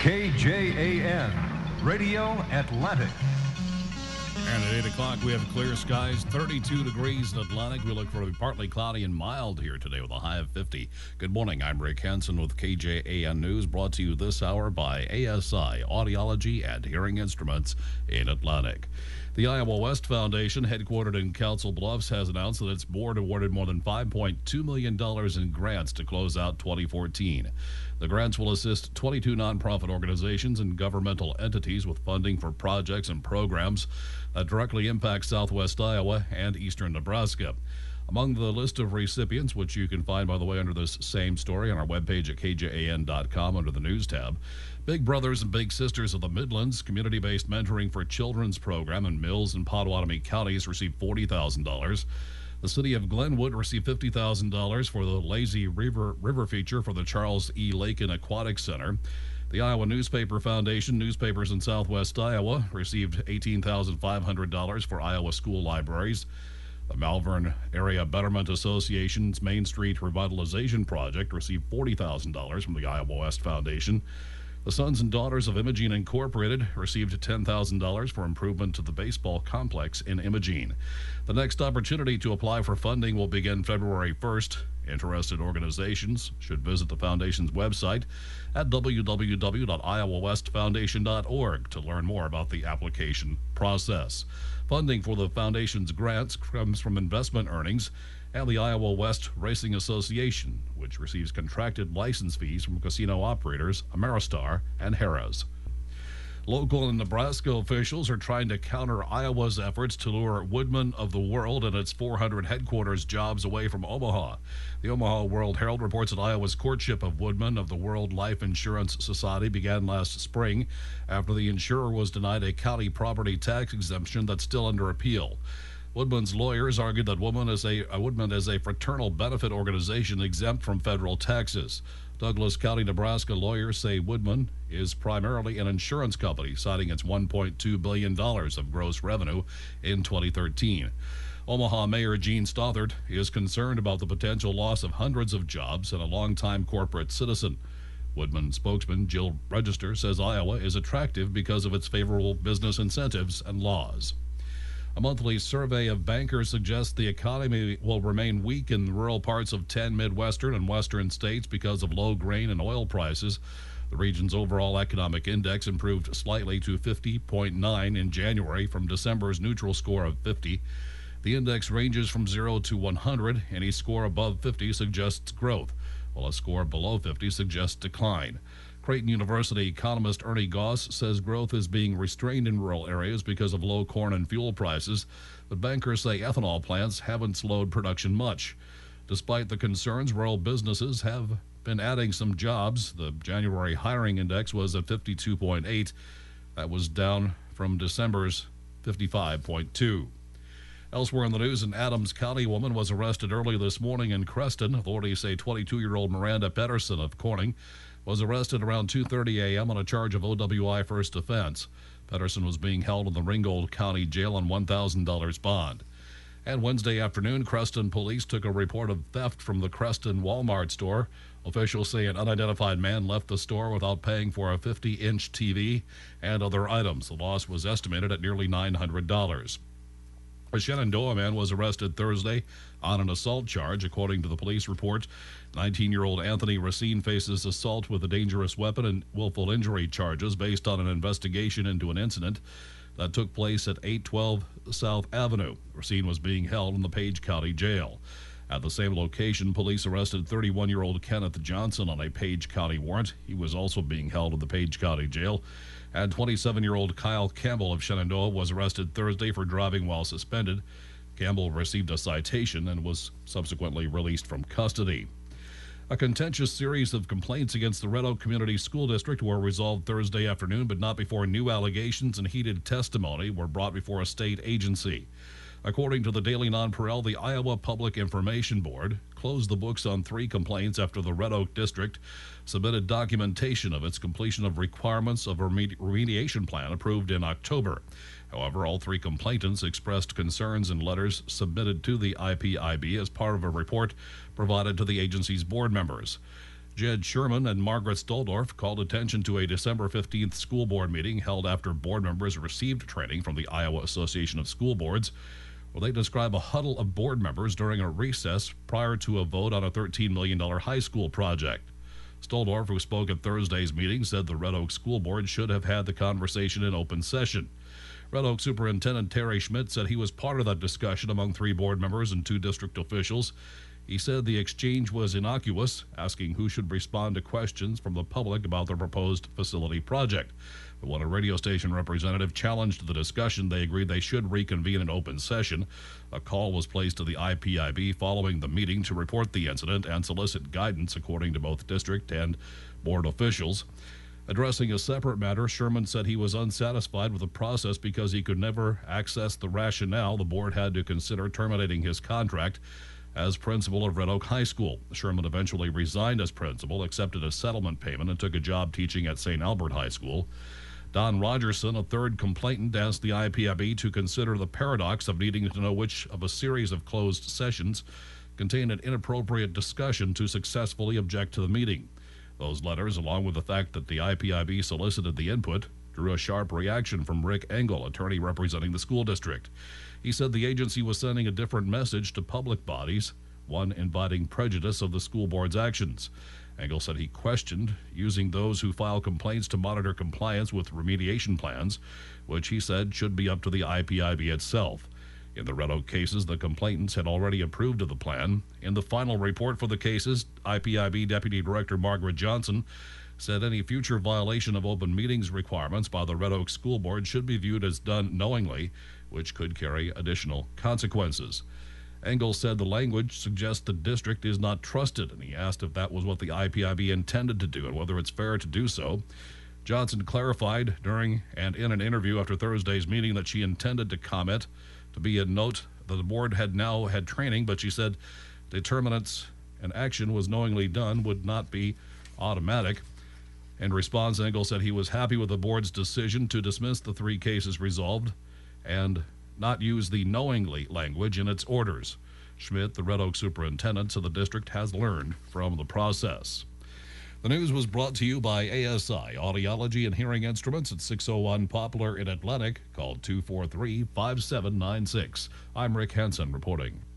KJAN, Radio Atlantic. And at 8 o'clock, we have clear skies, 32 degrees in Atlantic. We look for a partly cloudy and mild here today with a high of 50. Good morning. I'm Rick Hansen with KJAN News, brought to you this hour by ASI Audiology and Hearing Instruments in Atlantic. The Iowa West Foundation, headquartered in Council Bluffs, has announced that its board awarded more than $5.2 million in grants to close out 2014. The grants will assist 22 nonprofit organizations and governmental entities with funding for projects and programs that directly impact southwest Iowa and eastern Nebraska. Among the list of recipients, which you can find, by the way, under this same story on our webpage at kjan.com under the News tab, Big Brothers and Big Sisters of the Midlands community-based mentoring for children's program in Mills and Potawatomi counties received $40,000. The city of Glenwood received $50,000 for the Lazy River feature for the Charles E. Lakin Aquatic Center. The Iowa Newspaper Foundation, newspapers in southwest Iowa, received $18,500 for Iowa school libraries. The Malvern Area Betterment Association's Main Street Revitalization Project received $40,000 from the Iowa West Foundation. The Sons and Daughters of Imogene Incorporated received $10,000 for improvement to the baseball complex in Imogene. The next opportunity to apply for funding will begin February 1st. Interested organizations should visit the foundation's website at www.iowawestfoundation.org to learn more about the application process. Funding for the foundation's grants comes from investment earnings and the Iowa West Racing Association, which receives contracted license fees from casino operators Ameristar and Harrah's. Local and Nebraska officials are trying to counter Iowa's efforts to lure Woodman of the World and its 400 headquarters jobs away from Omaha. The Omaha World Herald reports that Iowa's courtship of Woodman of the World Life Insurance Society began last spring after the insurer was denied a county property tax exemption that's still under appeal. Woodman's lawyers argued that Woodman is a fraternal benefit organization exempt from federal taxes. Douglas County, Nebraska lawyers say Woodman is primarily an insurance company, citing its $1.2 billion of gross revenue in 2013. Omaha Mayor Gene Stothert is concerned about the potential loss of hundreds of jobs and a longtime corporate citizen. Woodman spokesman Jill Register says Iowa is attractive because of its favorable business incentives and laws. A monthly survey of bankers suggests the economy will remain weak in rural parts of 10 Midwestern and Western states because of low grain and oil prices. The region's overall economic index improved slightly to 50.9 in January from December's neutral score of 50. The index ranges from 0 to 100. Any score above 50 suggests growth, while a score below 50 suggests decline. Creighton University economist Ernie Goss says growth is being restrained in rural areas because of low corn and fuel prices, but bankers say ethanol plants haven't slowed production much. Despite the concerns, rural businesses have been adding some jobs. The January hiring index was at 52.8. That was down from December's 55.2. Elsewhere in the news, an Adams County woman was arrested early this morning in Creston. Authorities say 22-year-old Miranda Pedersen of Corning was arrested around 2:30 a.m. on a charge of OWI first offense. Pedersen was being held in the Ringgold County Jail on $1,000 bond. And Wednesday afternoon, Creston police took a report of theft from the Creston Walmart store. Officials say an unidentified man left the store without paying for a 50-inch TV and other items. The loss was estimated at nearly $900. A Shenandoah man was arrested Thursday on an assault charge. According to the police report, 19-year-old Anthony Racine faces assault with a dangerous weapon and willful injury charges based on an investigation into an incident that took place at 812 South Avenue. Racine was being held in the Page County Jail. At the same location, police arrested 31-year-old Kenneth Johnson on a Page County warrant. He was also being held in the Page County Jail. And 27-year-old Kyle Campbell of Shenandoah was arrested Thursday for driving while suspended. Campbell received a citation and was subsequently released from custody. A contentious series of complaints against the Red Oak Community School District were resolved Thursday afternoon, but not before new allegations and heated testimony were brought before a state agency. According to the Daily Nonpareil, the Iowa Public Information Board closed the books on 3 complaints after the Red Oak District submitted documentation of its completion of requirements of a remediation plan approved in October. However, all 3 complainants expressed concerns in letters submitted to the IPIB as part of a report provided to the agency's board members. Jed Sherman and Margaret Stoldorf called attention to a December 15th school board meeting held after board members received training from the Iowa Association of School Boards, where they describe a huddle of board members during a recess prior to a vote on a $13 million high school project. Stoldorf, who spoke at Thursday's meeting, said the Red Oak School Board should have had the conversation in open session. Red Oak Superintendent Terry Schmidt said he was part of that discussion among 3 board members and 2 district officials. He said the exchange was innocuous, asking who should respond to questions from the public about the proposed facility project. But when a radio station representative challenged the discussion, they agreed they should reconvene an open session. A call was placed to the IPIB following the meeting to report the incident and solicit guidance, according to both district and board officials. Addressing a separate matter, Sherman said he was unsatisfied with the process because he could never access the rationale the board had to consider terminating his contract as principal of Red Oak High School. Sherman eventually resigned as principal, accepted a settlement payment, and took a job teaching at St. Albert High School. Don Rogerson, a third complainant, asked the IPIB to consider the paradox of needing to know which of a series of closed sessions contained an inappropriate discussion to successfully object to the meeting. Those letters, along with the fact that the IPIB solicited the input, drew a sharp reaction from Rick Engel, attorney representing the school district. He said the agency was sending a different message to public bodies, one inviting prejudice of the school board's actions. Engel said he questioned using those who file complaints to monitor compliance with remediation plans, which he said should be up to the IPIB itself. In the Red Oak cases, the complainants had already approved of the plan. In the final report for the cases, IPIB Deputy Director Margaret Johnson said any future violation of open meetings requirements by the Red Oak School Board should be viewed as done knowingly, which could carry additional consequences. Engel said the language suggests the district is not trusted, and he asked if that was what the IPIB intended to do and whether it's fair to do so. Johnson clarified during and in an interview after Thursday's meeting that she intended to comment to be a note that the board had now had training, but she said determinants and action was knowingly done would not be automatic. In response, Engel said he was happy with the board's decision to dismiss the 3 cases resolved and not use the knowingly language in its orders. Schmidt, the Red Oak superintendent, said the district has learned from the process. The news was brought to you by ASI Audiology and Hearing Instruments at 601 Poplar in Atlantic. Call 243-5796. I'm Rick Henson reporting.